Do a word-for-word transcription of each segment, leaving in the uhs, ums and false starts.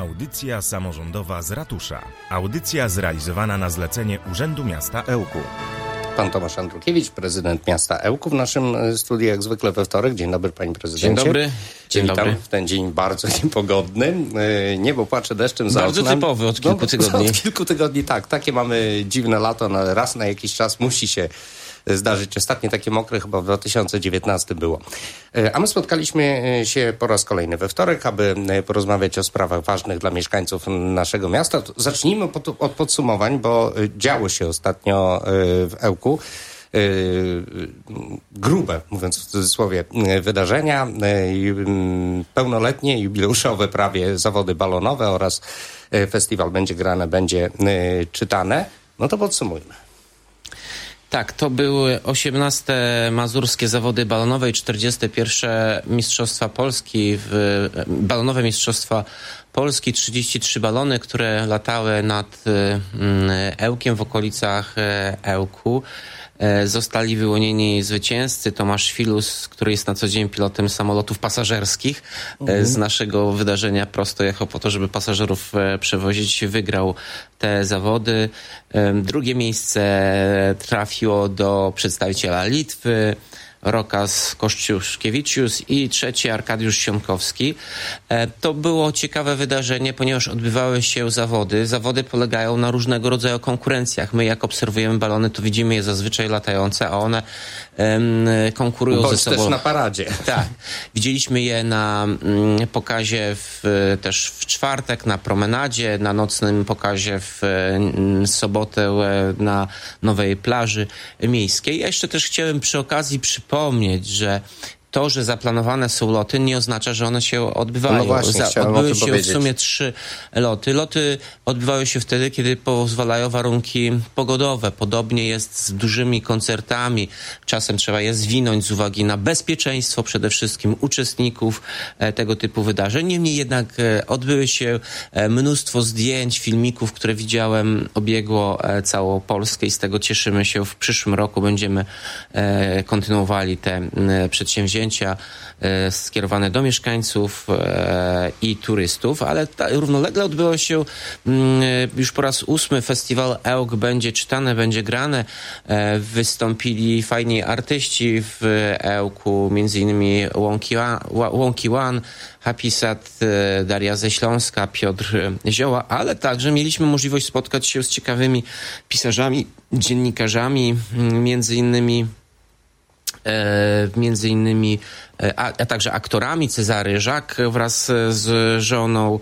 Audycja samorządowa z ratusza. Audycja zrealizowana na zlecenie Urzędu Miasta Ełku. Pan Tomasz Andrukiewicz, prezydent miasta Ełku w naszym studiu, jak zwykle we wtorek. Dzień dobry, panie prezydencie. Dzień dobry. Dzień Witam dobry. w ten dzień bardzo niepogodny. Niebo płacze deszczem za Bardzo oknem. typowy od kilku no, tygodni. Od kilku tygodni, tak. Takie mamy dziwne lato, no, raz na jakiś czas musi się zdarzyć. Ostatnie takie mokre chyba w dwa tysiące dziewiętnastym było. A my spotkaliśmy się po raz kolejny we wtorek, aby porozmawiać o sprawach ważnych dla mieszkańców naszego miasta. Zacznijmy od podsumowań, bo działo się ostatnio w Ełku. Grube, mówiąc w cudzysłowie, wydarzenia, pełnoletnie, jubileuszowe prawie zawody balonowe oraz festiwal Będzie grane, będzie czytane. No to podsumujmy. Tak, to były osiemnaste mazurskie zawody balonowe i czterdzieste pierwsze Mistrzostwa Polski, w, balonowe Mistrzostwa Polski, trzydzieści trzy balony, które latały nad Ełkiem, w okolicach Ełku. Zostali wyłonieni zwycięzcy. Tomasz Filus, który jest na co dzień pilotem samolotów pasażerskich, mhm. z naszego wydarzenia prosto jechał po to, żeby pasażerów przewozić, wygrał te zawody. Drugie miejsce trafiło do przedstawiciela Litwy, Rokas Kościuszkiewicz, i trzeci Arkadiusz Sionkowski. To było ciekawe wydarzenie, ponieważ odbywały się zawody. Zawody polegają na różnego rodzaju konkurencjach. My, jak obserwujemy balony, to widzimy je zazwyczaj latające, a one um, konkurują Bądź ze sobą. też na paradzie. Tak. Widzieliśmy je na um, pokazie w, też w czwartek, na promenadzie, na nocnym pokazie w um, sobotę na Nowej Plaży Miejskiej. Ja jeszcze też chciałem przy okazji przypomnieć, Pomnieć, że to, że zaplanowane są loty, nie oznacza, że one się odbywają. No właśnie, Za, odbyły się powiedzieć. w sumie trzy loty. Loty odbywają się wtedy, kiedy pozwalają warunki pogodowe. Podobnie jest z dużymi koncertami. Czasem trzeba je zwinąć z uwagi na bezpieczeństwo przede wszystkim uczestników e, tego typu wydarzeń. Niemniej jednak e, odbyły się e, mnóstwo zdjęć, filmików, które widziałem, obiegło e, całą Polskę i z tego cieszymy się. W przyszłym roku będziemy e, kontynuowali te e, przedsięwzięcia E, skierowane do mieszkańców e, i turystów, ale ta, równolegle odbyło się m, już po raz ósmy festiwal Ełk Będzie czytane, będzie grane. E, wystąpili fajni artyści w Ełku, między innymi Łąki, Łąki One, Hapisat, e, Daria ze Śląska, Piotr Zioła, ale także mieliśmy możliwość spotkać się z ciekawymi pisarzami, dziennikarzami, między innymi E, między innymi a, a także aktorami. Cezary Żak wraz z żoną,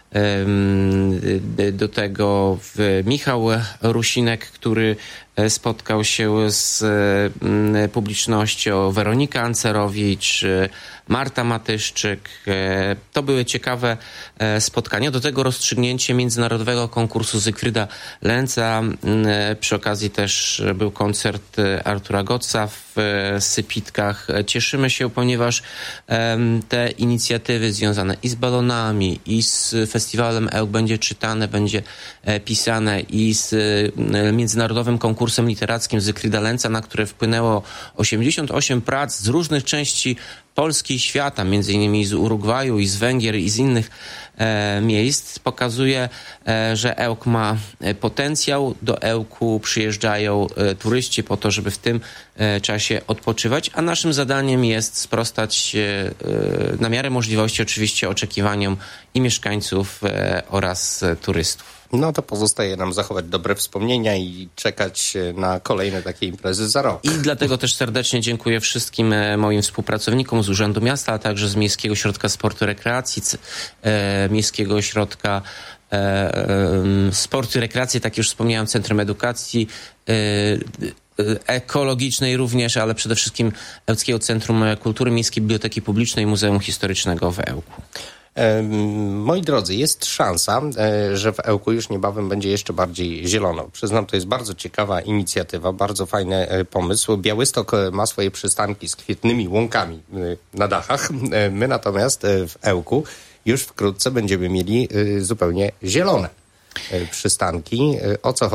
e, do tego Michał Rusinek, który spotkał się z e, publicznością, Weronika Ancerowicz, Marta Matyszczyk. E, to były ciekawe e, spotkania. Do tego rozstrzygnięcie międzynarodowego konkursu Zygfryda Lenca. E, przy okazji też był koncert Artura Gotza w e, Sypitkach. Cieszymy się, ponieważ e, te inicjatywy związane i z balonami, i z festiwalem Ełk Będzie czytane, będzie e, pisane, i z e, międzynarodowym konkursem literackim Zygfryda Lenca, na które wpłynęło osiemdziesiąt osiem prac z różnych części Polski i świata, między innymi z Urugwaju, i z Węgier, i z innych e, miejsc, pokazuje, e, że Ełk ma potencjał. Do Ełku przyjeżdżają e, turyści po to, żeby w tym e, czasie odpoczywać, a naszym zadaniem jest sprostać e, na miarę możliwości oczywiście oczekiwaniom i mieszkańców e, oraz e, turystów. No to pozostaje nam zachować dobre wspomnienia i czekać na kolejne takie imprezy za rok. I dlatego też serdecznie dziękuję wszystkim moim współpracownikom z Urzędu Miasta, a także z Miejskiego Ośrodka Sportu i Rekreacji, e, Miejskiego Ośrodka e, e, Sportu i Rekreacji, tak już wspomniałem, Centrum Edukacji e, ekologicznej również, ale przede wszystkim Ełckiego Centrum Kultury Miejskiej, Biblioteki Publicznej i Muzeum Historycznego w Ełku. Moi drodzy, jest szansa, że w Ełku już niebawem będzie jeszcze bardziej zielono. Przyznam, to jest bardzo ciekawa inicjatywa, bardzo fajny pomysł. Białystok ma swoje przystanki z kwietnymi łąkami na dachach. My natomiast w Ełku już wkrótce będziemy mieli zupełnie zielone przystanki. O co chodzi?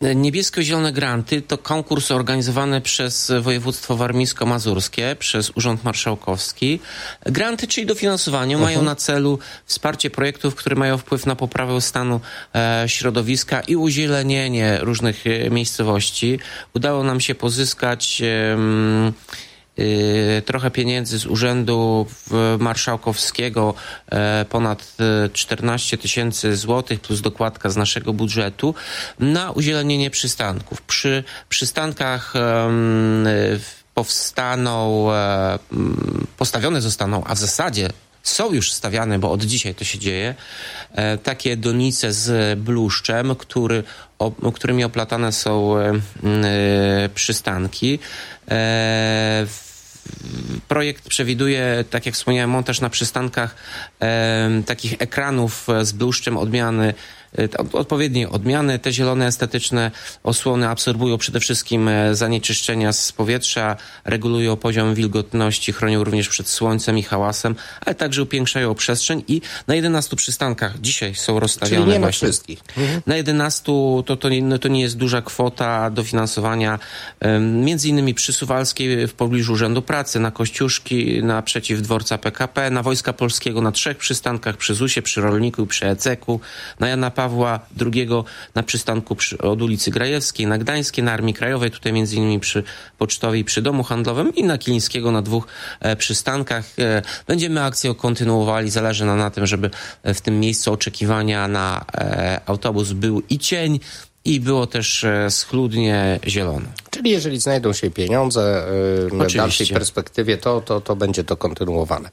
Niebiesko-zielone granty to konkurs organizowany przez województwo warmińsko-mazurskie, przez Urząd Marszałkowski. Granty, czyli dofinansowanie, uh-huh. mają na celu wsparcie projektów, które mają wpływ na poprawę stanu e, środowiska i uzielenienie różnych e, miejscowości. Udało nam się pozyskać e, trochę pieniędzy z Urzędu Marszałkowskiego, ponad czternaście tysięcy złotych plus dokładka z naszego budżetu na uzielenienie przystanków. Przy przystankach powstaną, postawione zostaną, a w zasadzie są już stawiane, bo od dzisiaj to się dzieje, takie donice z bluszczem, który, o, którymi oplatane są przystanki. Projekt przewiduje, tak jak wspomniałem, montaż na przystankach takich ekranów z bluszczem odmiany, odpowiedniej odmiany. Te zielone, estetyczne osłony absorbują przede wszystkim zanieczyszczenia z powietrza, regulują poziom wilgotności, chronią również przed słońcem i hałasem, ale także upiększają przestrzeń i na jedenastu przystankach dzisiaj są rozstawione. Czyli nie właśnie. Na wszystkich. Mhm. Na jedenastu to, to, nie, no to nie jest duża kwota dofinansowania. Między innymi przy Suwalskiej w pobliżu Urzędu Pracy, na Kościuszki, naprzeciw dworca P K P, na Wojska Polskiego na trzech przystankach, przy zusie, przy Rolniku i przy Eceku, na Jana Pawła drugiego na przystanku przy, od ulicy Grajewskiej, na Gdańskiej, na Armii Krajowej, tutaj między innymi przy Pocztowej, przy Domu Handlowym i na Kilińskiego na dwóch e, przystankach. E, będziemy akcję kontynuowali. Zależy nam na tym, żeby w tym miejscu oczekiwania na e, autobus był i cień, i było też e, schludnie zielono. Czyli jeżeli znajdą się pieniądze e, w dalszej perspektywie, to, to, to będzie to kontynuowane.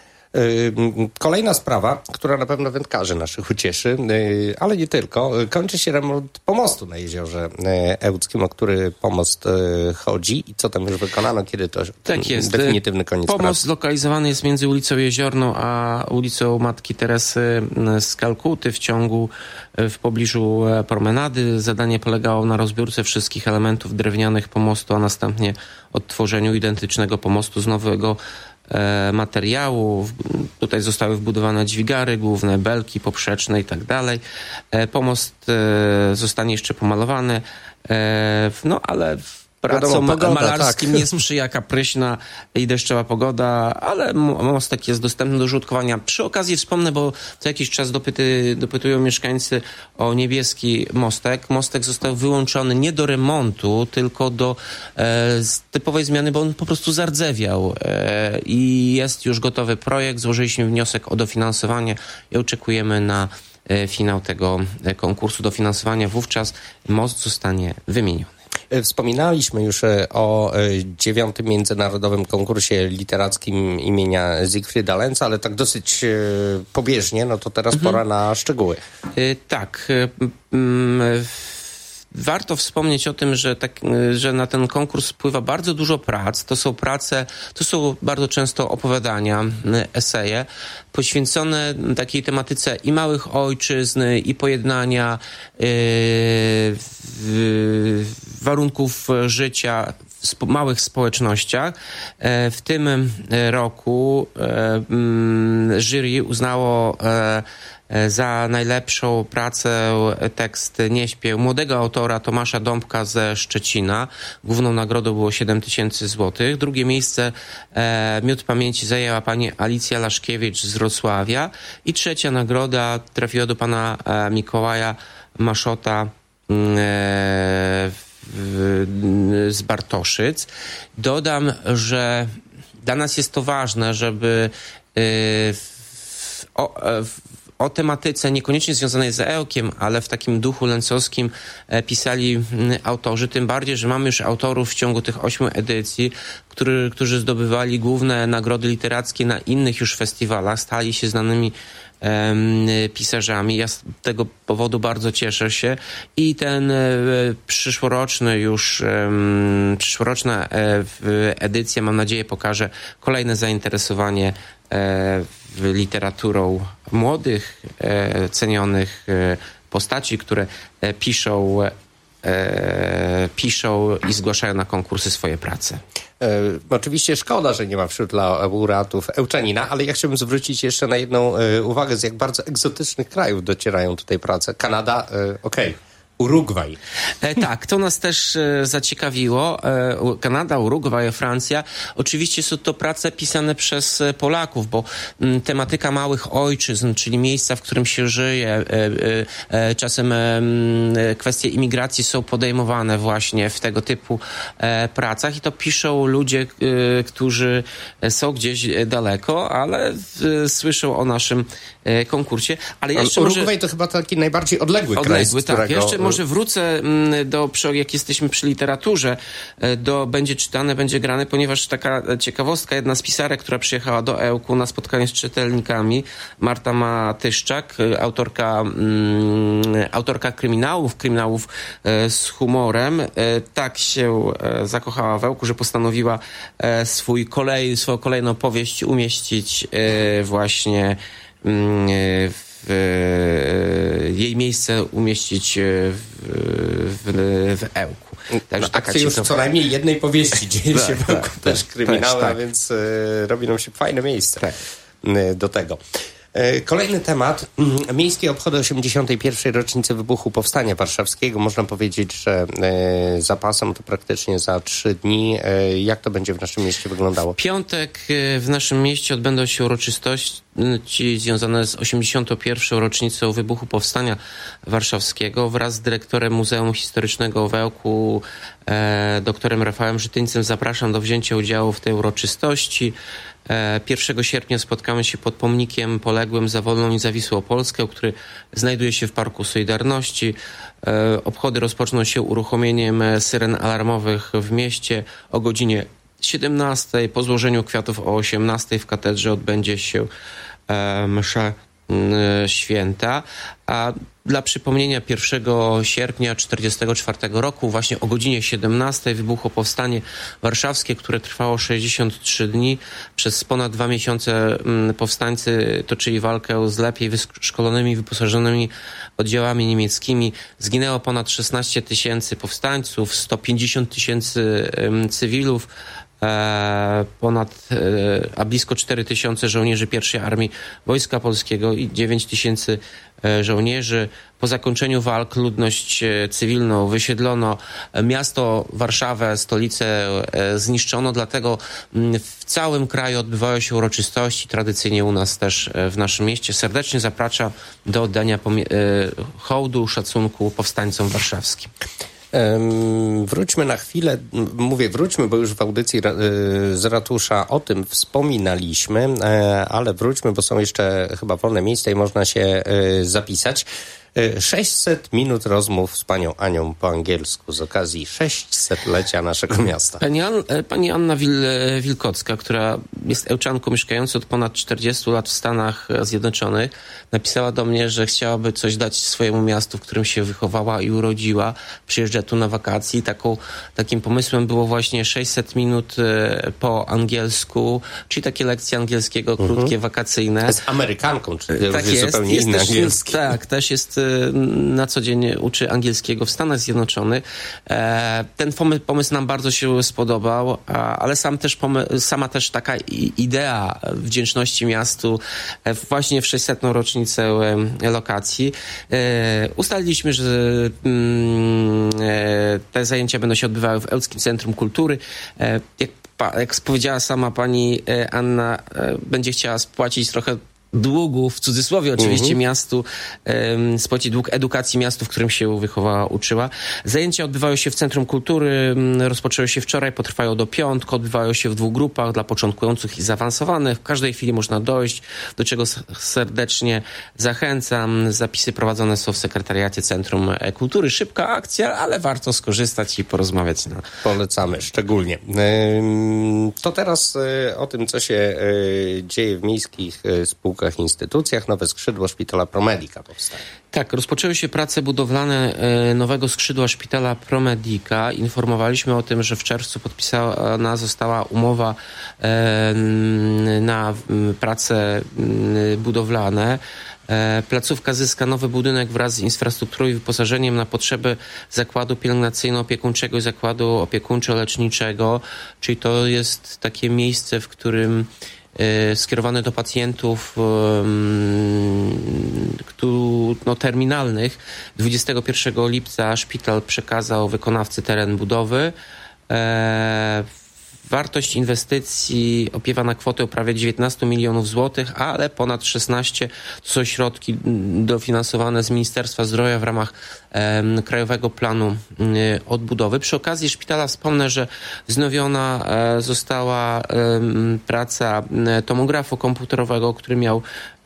Kolejna sprawa, która na pewno wędkarzy naszych ucieszy, ale nie tylko. Kończy się remont pomostu na jeziorze Ełckim, o który pomost chodzi i co tam już wykonano, kiedy to tak jest. Definitywny koniec Pomost pracy. Zlokalizowany jest między ulicą Jeziorną a ulicą Matki Teresy z Kalkuty w ciągu, w pobliżu promenady. Zadanie polegało na rozbiórce wszystkich elementów drewnianych pomostu, a następnie odtworzeniu identycznego pomostu z nowego materiału. Tutaj zostały wbudowane dźwigary główne, belki poprzeczne i tak dalej. Pomost zostanie jeszcze pomalowany, no ale pracom pogoda, malarskim tak. nie sprzyja kapryśna i deszczowa pogoda, ale mostek jest dostępny do użytkowania. Przy okazji wspomnę, bo co jakiś czas dopyty, dopytują mieszkańcy o niebieski mostek. Mostek został wyłączony nie do remontu, tylko do e, typowej zmiany, bo on po prostu zardzewiał e, i jest już gotowy projekt. Złożyliśmy wniosek o dofinansowanie i oczekujemy na e, finał tego e, konkursu dofinansowania. Wówczas most zostanie wymieniony. Wspominaliśmy już o dziewiątym międzynarodowym konkursie literackim imienia Zygfryda Lenca, ale tak dosyć pobieżnie, no to teraz mhm. pora na szczegóły. Yy, tak. Yy, yy. Warto wspomnieć o tym, że, tak, że na ten konkurs wpływa bardzo dużo prac. To są prace, to są bardzo często opowiadania, eseje, poświęcone takiej tematyce i małych ojczyzn, i pojednania, yy, yy, warunków życia w spo, małych społecznościach. Yy, w tym roku yy, jury uznało yy, za najlepszą pracę tekst Nie śpię młodego autora Tomasza Dąbka ze Szczecina. Główną nagrodą było siedem tysięcy złotych. Drugie miejsce e, Miód Pamięci zajęła pani Alicja Laszkiewicz z Wrocławia. I trzecia nagroda trafiła do pana e, Mikołaja Maszota e, w, z Bartoszyc. Dodam, że dla nas jest to ważne, żeby e, w, o, w, o tematyce niekoniecznie związanej z Ełkiem, ale w takim duchu lencowskim pisali autorzy, tym bardziej, że mamy już autorów w ciągu tych ośmiu edycji, który, którzy zdobywali główne nagrody literackie na innych już festiwalach, stali się znanymi um, pisarzami. Ja z tego powodu bardzo cieszę się i ten e, przyszłoroczny już e, przyszłoroczna e, edycja, mam nadzieję, pokaże kolejne zainteresowanie e, literaturą młodych, e, cenionych e, postaci, które e, piszą, e, piszą i zgłaszają na konkursy swoje prace. E, oczywiście szkoda, że nie ma wśród laureatów Ełczanina, ale ja chciałbym zwrócić jeszcze na jedną e, uwagę, z jak bardzo egzotycznych krajów docierają tutaj prace. Kanada, e, okej. Okay. Urugwaj. E, tak, to nas też e, zaciekawiło. E, Kanada, Urugwaj, Francja. Oczywiście są to prace pisane przez Polaków, bo m, tematyka małych ojczyzn, czyli miejsca, w którym się żyje, e, e, czasem e, kwestie imigracji są podejmowane właśnie w tego typu e, pracach i to piszą ludzie, e, którzy są gdzieś daleko, ale e, słyszą o naszym e, konkursie. Ale jeszcze Urugwaj może... to chyba taki najbardziej odległy, Odległy, kraj, tak. którego... Jeszcze może wrócę do, jak jesteśmy przy literaturze, do będzie czytane, będzie grane, ponieważ taka ciekawostka, jedna z pisarek, która przyjechała do Ełku na spotkanie z czytelnikami, Marta Matyszczak, autorka, um, autorka kryminałów, kryminałów e, z humorem, e, tak się e, zakochała w Ełku, że postanowiła e, swój kolej, swoją kolejną powieść umieścić e, właśnie w jej miejsce umieścić w, w, w Ełku. Także no, taka już co najmniej jednej powieści dzieje się w Ełku, też kryminały, tak, więc y, robi nam się fajne miejsce tak. y, do tego. Kolejny temat. Miejskie obchody osiemdziesiątej pierwszej rocznicy wybuchu Powstania Warszawskiego. Można powiedzieć, że e, za pasem to praktycznie za trzy dni. E, jak to będzie w naszym mieście wyglądało? W piątek w naszym mieście odbędą się uroczystości związane z osiemdziesiątą pierwszą rocznicą wybuchu Powstania Warszawskiego. Wraz z dyrektorem Muzeum Historycznego w Ełku, e, doktorem Rafałem Żytyńcem, zapraszam do wzięcia udziału w tej uroczystości. pierwszego sierpnia spotkamy się pod pomnikiem poległym za wolną i niezawisłą Polskę, który znajduje się w Parku Solidarności. Obchody rozpoczną się uruchomieniem syren alarmowych w mieście o godzinie siedemnastej. Po złożeniu kwiatów o osiemnastej w katedrze odbędzie się msza święta. A dla przypomnienia, pierwszego sierpnia czterdziestego czwartego roku właśnie o godzinie siedemnastej wybuchło Powstanie Warszawskie, które trwało sześćdziesiąt trzy dni. Przez ponad dwa miesiące powstańcy toczyli walkę z lepiej wyszkolonymi, wyposażonymi oddziałami niemieckimi. Zginęło ponad szesnaście tysięcy powstańców, sto pięćdziesiąt tysięcy cywilów, ponad, a blisko cztery tysiące żołnierzy pierwszej Armii Wojska Polskiego i dziewięć tysięcy żołnierzy. Po zakończeniu walk ludność cywilną wysiedlono, miasto Warszawę, stolicę zniszczono, dlatego w całym kraju odbywają się uroczystości, tradycyjnie u nas też w naszym mieście. Serdecznie zapraszam do oddania hołdu, szacunku powstańcom warszawskim. Wróćmy na chwilę, mówię wróćmy, bo już w audycji z ratusza o tym wspominaliśmy, ale wróćmy, bo są jeszcze chyba wolne miejsca i można się zapisać. sześćset minut rozmów z panią Anią po angielsku z okazji sześćsetlecia naszego miasta. Pani, An, pani Anna Wil- Wilkocka, która jest Ełczanką mieszkającą od ponad czterdziestu lat w Stanach Zjednoczonych, napisała do mnie, że chciałaby coś dać swojemu miastu, w którym się wychowała i urodziła. Przyjeżdża tu na wakacje. Taką, takim pomysłem było właśnie sześćset minut po angielsku, czyli takie lekcje angielskiego, krótkie, mhm. wakacyjne. Z Amerykanką, czyli to tak już jest zupełnie inny też, angielski. Tak, też jest na co dzień uczy angielskiego w Stanach Zjednoczonych. Ten pomysł nam bardzo się spodobał, ale sam też pomy- sama też taka idea wdzięczności miastu właśnie w sześćsetną rocznicę lokacji. Ustaliliśmy, że te zajęcia będą się odbywały w Ełckim Centrum Kultury. Jak, jak powiedziała sama pani Anna, będzie chciała spłacić trochę długu, w cudzysłowie oczywiście, mhm. miastu, um, spłaci dług edukacji miastu, w którym się wychowała, uczyła. Zajęcia odbywają się w Centrum Kultury, rozpoczęły się wczoraj, potrwają do piątku, odbywają się w dwóch grupach dla początkujących i zaawansowanych. W każdej chwili można dojść, do czego serdecznie zachęcam. Zapisy prowadzone są w sekretariacie Centrum Kultury. Szybka akcja, ale warto skorzystać i porozmawiać. Na... Polecamy szczególnie. To teraz o tym, co się dzieje w miejskich spółkach, instytucjach. Nowe skrzydło Szpitala Promedica powstaje. Tak, rozpoczęły się prace budowlane nowego skrzydła Szpitala Promedica. Informowaliśmy o tym, że w czerwcu podpisana została umowa na prace budowlane. Placówka zyska nowy budynek wraz z infrastrukturą i wyposażeniem na potrzeby zakładu pielęgnacyjno-opiekuńczego i zakładu opiekuńczo-leczniczego, czyli to jest takie miejsce, w którym skierowane do pacjentów no, terminalnych. dwudziestego pierwszego lipca szpital przekazał wykonawcy teren budowy. Wartość inwestycji opiewa na kwotę prawie dziewiętnaście milionów złotych, ale ponad szesnaście to są środki dofinansowane z Ministerstwa Zdrowia w ramach e, Krajowego Planu e, Odbudowy. Przy okazji szpitala wspomnę, że wznowiona e, została e, praca tomografu komputerowego, który miał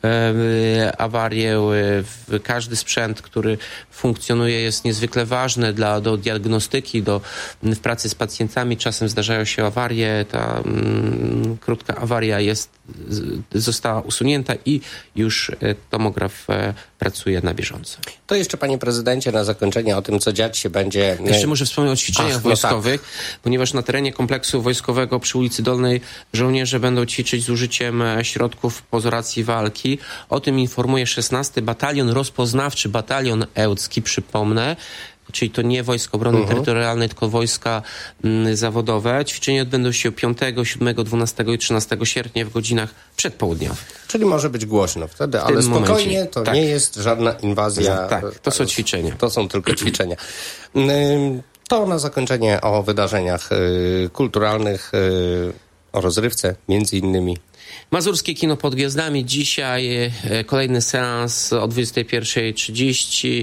awarię. Każdy sprzęt, który funkcjonuje, jest niezwykle ważny dla, do diagnostyki, do, w pracy z pacjentami. Czasem zdarzają się awarie. Ta mm, krótka awaria jest, została usunięta i już tomograf pracuje na bieżąco. To jeszcze, panie prezydencie, na zakończenie o tym, co dziać się będzie... Jeszcze może wspomnę o ćwiczeniach Ach, wojskowych, no tak. ponieważ na terenie kompleksu wojskowego przy ulicy Dolnej żołnierze będą ćwiczyć z użyciem środków pozoracji walki. O tym informuje szesnasty Batalion Rozpoznawczy, Batalion Ełcki, przypomnę. Czyli to nie Wojska Obrony uh-huh. Terytorialnej, tylko wojska m, zawodowe. Ćwiczenia odbędą się piątego, siódmego, dwunastego i trzynastego sierpnia w godzinach przedpołudniowych. Czyli może być głośno wtedy, ale spokojnie, momencie. to tak. nie jest żadna inwazja. Tak, to są ćwiczenia. To są tylko ćwiczenia. To na zakończenie o wydarzeniach kulturalnych, o rozrywce między innymi. Mazurskie Kino pod Gwiazdami. Dzisiaj kolejny seans o dwudziestej pierwszej trzydzieści.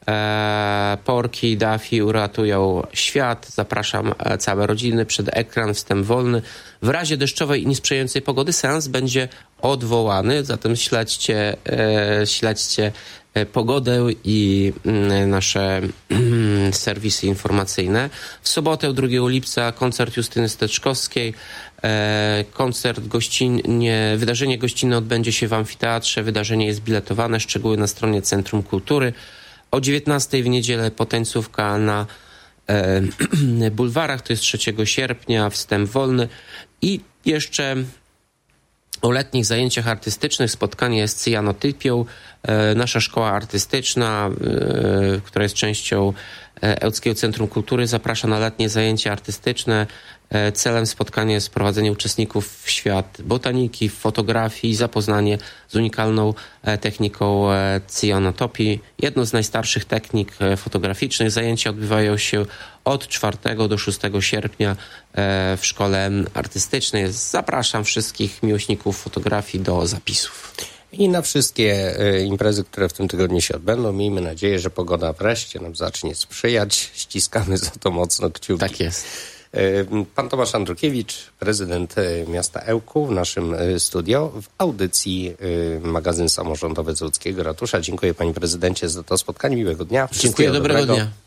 Porki i Daffy uratują świat. Zapraszam całe rodziny przed ekran, wstęp wolny. W razie deszczowej i niesprzyjającej pogody seans będzie odwołany, zatem śledźcie, śledźcie pogodę i nasze serwisy informacyjne. W sobotę, drugiego lipca, koncert Justyny Steczkowskiej. Koncert gościnnie, wydarzenie gościnne odbędzie się w amfiteatrze. Wydarzenie jest biletowane, szczegóły na stronie Centrum Kultury. O dziewiętnastej w niedzielę potańcówka na e, bulwarach, to jest trzeciego sierpnia, wstęp wolny. I jeszcze o letnich zajęciach artystycznych spotkanie z cyjanotypią. E, nasza szkoła artystyczna, e, która jest częścią Ełckiego Centrum Kultury, zaprasza na letnie zajęcia artystyczne. Celem spotkania jest wprowadzenie uczestników w świat botaniki, fotografii i zapoznanie z unikalną techniką cyjanotopii. Jedną z najstarszych technik fotograficznych. Zajęcia odbywają się od czwartego do szóstego sierpnia w szkole artystycznej. Zapraszam wszystkich miłośników fotografii do zapisów. I na wszystkie imprezy, które w tym tygodniu się odbędą, miejmy nadzieję, że pogoda wreszcie nam zacznie sprzyjać. Ściskamy za to mocno kciuki. Tak jest. Pan Tomasz Andrukiewicz, prezydent miasta Ełku w naszym studio w audycji magazyn samorządowy z Łódzkiego Ratusza. Dziękuję, panie prezydencie, za to spotkanie. Miłego dnia. Dziękuję, dobrego, dobrego dnia.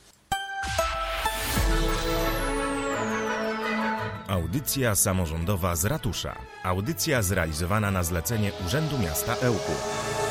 Audycja samorządowa z Ratusza. Audycja zrealizowana na zlecenie Urzędu Miasta Ełku.